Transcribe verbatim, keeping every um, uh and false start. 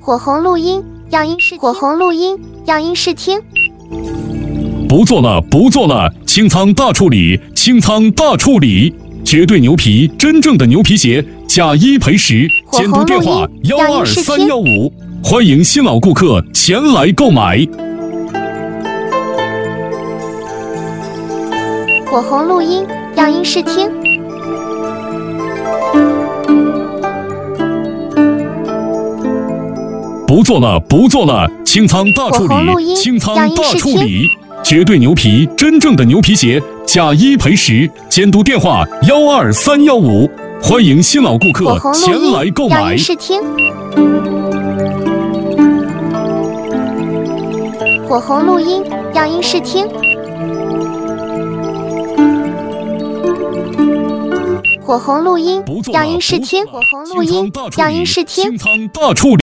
火红录音，样音试火红录音，样音试听。 不做了，不做了，清仓大处理，清仓大处理，绝对牛皮，真正的牛皮鞋，假一赔十，监督电话幺二三幺五，欢迎新老顾客前来购买。 火红录音，样音试听。 不做了，不做了，清仓大处理，清仓大处理，绝对牛皮，真正的牛皮鞋，假一赔十，监督电话幺二三幺五，欢迎新老顾客前来购买。 样音试听。火红录音，样音试听。火红录音，样音试听。火红录音，样音试听。 清仓大处理。